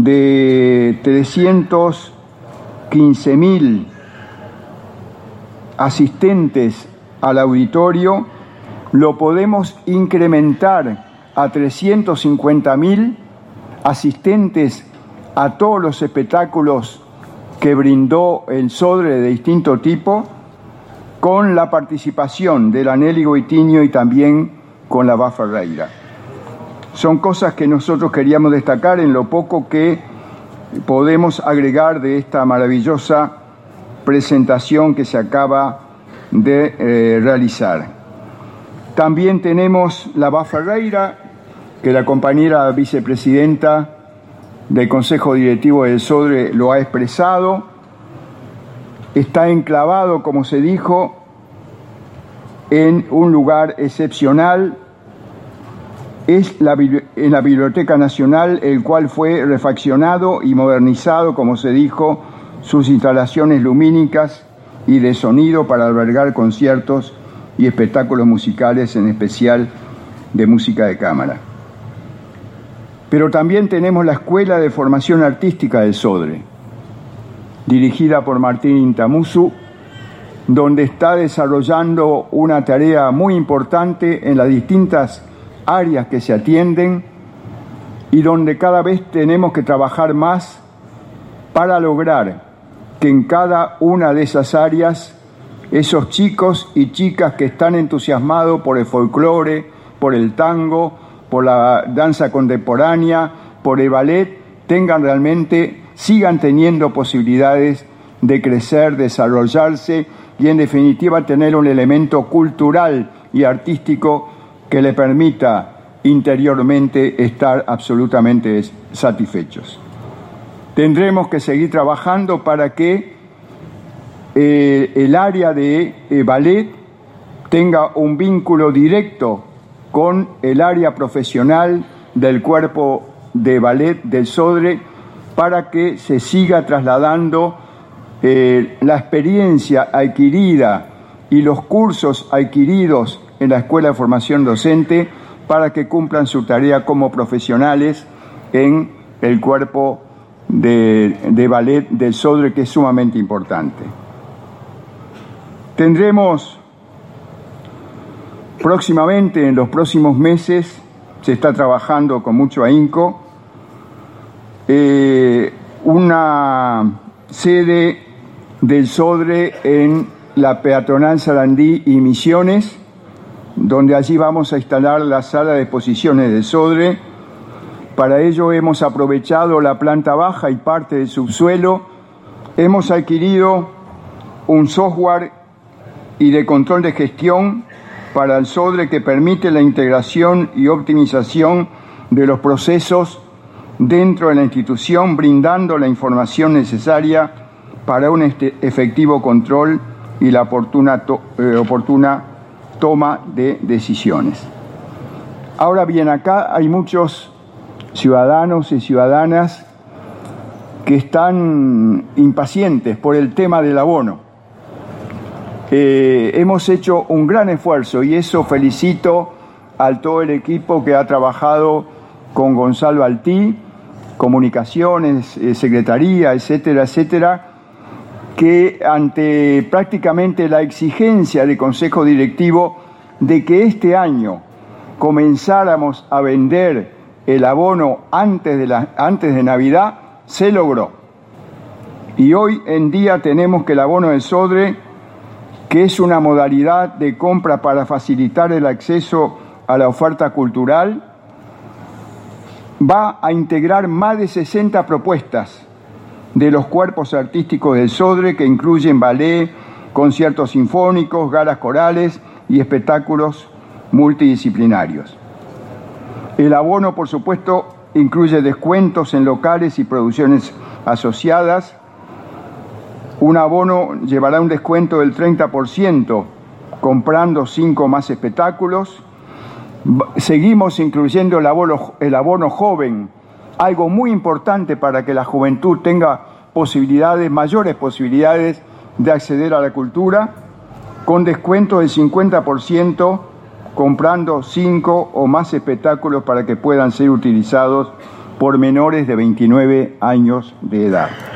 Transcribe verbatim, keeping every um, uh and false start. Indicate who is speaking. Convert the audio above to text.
Speaker 1: de trescientos quince mil asistentes al auditorio, lo podemos incrementar a trescientos cincuenta mil asistentes a todos los espectáculos que brindó el Sodre de distinto tipo, con la participación de la Nelly Goitiño y también con la Bá Ferreira. Son cosas que nosotros queríamos destacar en lo poco que podemos agregar de esta maravillosa presentación que se acaba de eh, realizar. También tenemos la Bá Ferreira, que la compañera vicepresidenta del Consejo Directivo del Sodre lo ha expresado. Está enclavado, como se dijo, en un lugar excepcional. Es la, en la Biblioteca Nacional, el cual fue refaccionado y modernizado, como se dijo, sus instalaciones lumínicas y de sonido para albergar conciertos y espectáculos musicales, en especial de música de cámara. Pero también tenemos la Escuela de Formación Artística del Sodre, dirigida por Martín Intamusu, donde está desarrollando una tarea muy importante en las distintas áreas que se atienden y donde cada vez tenemos que trabajar más para lograr que en cada una de esas áreas esos chicos y chicas que están entusiasmados por el folclore, por el tango, por la danza contemporánea, por el ballet, tengan realmente, sigan teniendo posibilidades de crecer, desarrollarse y en definitiva tener un elemento cultural y artístico que le permita interiormente estar absolutamente satisfechos. Tendremos que seguir trabajando para que eh, el área de eh, ballet tenga un vínculo directo con el área profesional del cuerpo de ballet del Sodre, para que se siga trasladando eh, la experiencia adquirida y los cursos adquiridos en la Escuela de Formación Docente, para que cumplan su tarea como profesionales en el cuerpo de, de ballet del Sodre, que es sumamente importante. Tendremos próximamente, en los próximos meses, se está trabajando con mucho ahínco, eh, una sede del Sodre en la peatonal Sarandí y Misiones, donde allí vamos a instalar la sala de exposiciones del Sodre. Para ello hemos aprovechado la planta baja y parte del subsuelo. Hemos adquirido un software y de control de gestión para el Sodre que permite la integración y optimización de los procesos dentro de la institución, brindando la información necesaria para un efectivo control y la oportuna, to, eh, oportuna toma de decisiones. Ahora bien, acá hay muchos ciudadanos y ciudadanas que están impacientes por el tema del abono. Eh, hemos hecho un gran esfuerzo y eso felicito a todo el equipo que ha trabajado con Gonzalo Altí, comunicaciones, eh, secretaría, etcétera, etcétera, que ante prácticamente la exigencia del Consejo Directivo de que este año comenzáramos a vender el abono antes de, la, antes de Navidad, se logró. Y hoy en día tenemos que el abono del Sodre, que es una modalidad de compra para facilitar el acceso a la oferta cultural, va a integrar más de sesenta propuestas de los cuerpos artísticos del Sodre, que incluyen ballet, conciertos sinfónicos, galas corales y espectáculos multidisciplinarios. El abono, por supuesto, incluye descuentos en locales y producciones asociadas. Un abono llevará un descuento del treinta por ciento comprando cinco más espectáculos. Seguimos incluyendo el abono, el abono joven, algo muy importante para que la juventud tenga posibilidades, mayores posibilidades de acceder a la cultura, con descuento del cincuenta por ciento comprando cinco o más espectáculos para que puedan ser utilizados por menores de veintinueve años de edad.